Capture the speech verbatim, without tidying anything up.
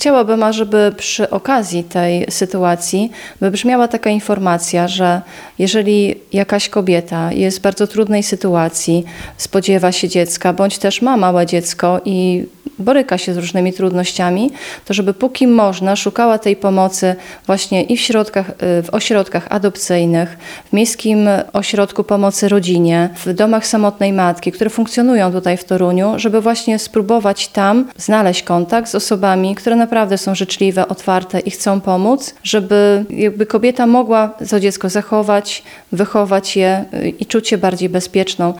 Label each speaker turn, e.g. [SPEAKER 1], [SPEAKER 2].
[SPEAKER 1] chciałabym, ażeby przy okazji tej sytuacji wybrzmiała taka informacja, że jeżeli jakaś kobieta jest w bardzo trudnej sytuacji, spodziewa się dziecka, bądź też ma małe dziecko i boryka się z różnymi trudnościami, to żeby póki można szukała tej pomocy właśnie i w środkach, w ośrodkach adopcyjnych, w Miejskim Ośrodku Pomocy Rodzinie, w domach samotnej matki, które funkcjonują tutaj w Toruniu, żeby właśnie spróbować tam znaleźć kontakt z osobami, które naprawdę są życzliwe, otwarte i chcą pomóc, żeby jakby kobieta mogła to dziecko zachować, wychować je i czuć się bardziej bezpieczną.